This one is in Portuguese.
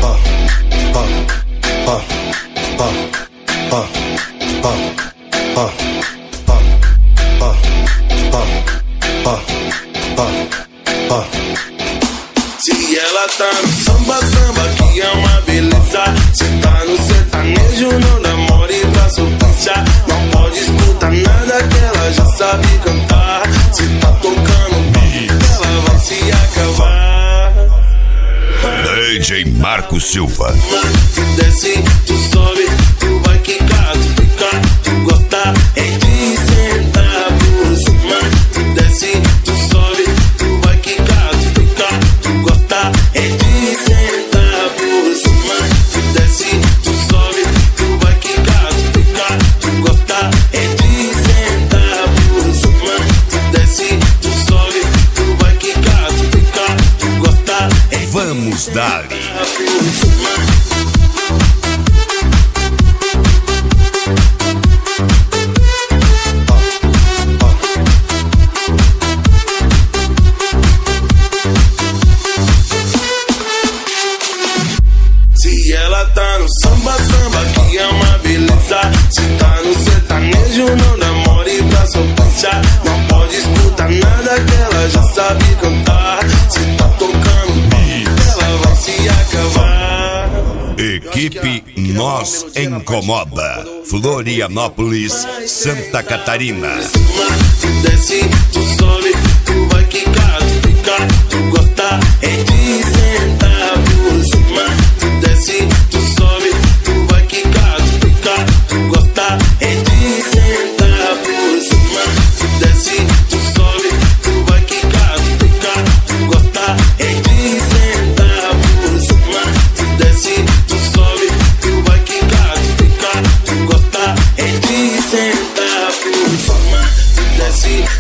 Se ela tá no samba, samba que é uma beleza. Se tá no sertanejo, não namore pra surpresa. Não pode escutar nada que ela já sabe cantar. Se tá tocando beat, ela vai se acabar. DJ Marco Silva. Tu desce, tu sobe, tu vai quicar, tu fica, tu gosta é de sentar por cima. Tu desce, tu sobe, tu vai quicar, tu fica, tu gosta é de sentar por cima. Tu desce, tu sobe, tu vai quicar, tu fica, tu gosta é de sentar por cima. Tu desce, tu sobe, tu vai quicar, tu fica, tu gosta é de Vamos dar. Se ela tá no samba, samba que é uma beleza. Se tá no sertanejo, não namore pra surpresa. Não pode escutar nada que ela já sabe cantar. Se tá tocando beat, ela vai se acabar. Equipe Nós Incomoda, Florianópolis, Santa Catarina. Tu desce, tu sobe, tu vai quicar, tu fica, tu gosta é de sentar por cima. Tu desce, tu sobe, tu vai quicar, tu fica, tu gosta é de sentar por cima. Tu desce, tu sobe, tu vai quicar, tu fica, tu gosta é de sentar por cima. Tu desce, tu sobe, tu vai quicar, tu fica, tu gosta é de sentar por cima. Tu desce,